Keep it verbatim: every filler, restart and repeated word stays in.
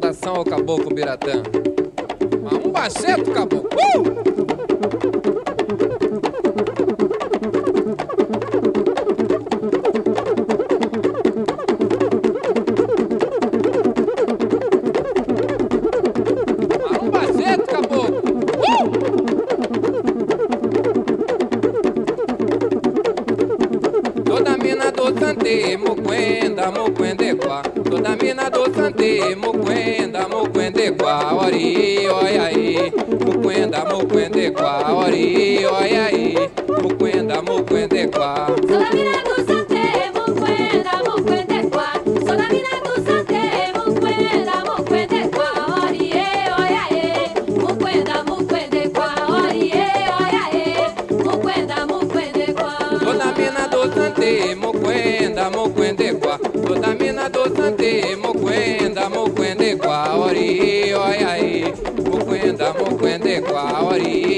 saudação ao caboclo Biratã. Um baceto, caboclo. Uh! Moquenda, moquendequá, toda mina do Sante, moquenda, moquendequá, ori, oi aí, moquenda, moquendequá, ori, oi aí, moquenda, moquendequá. Toda mina do Sante, moquenda, moquendequá, toda mina do Sante, moquenda, moquendequá, ori, oi aí, moquenda, moquendequá, ori, oi aí, moquenda, moquendequá. Toda mina do Sante, moquenda, moquendequá, toda mina do Sante, moquenda, moquendequá, ori, oi aí, moquenda, moquendequá, ori.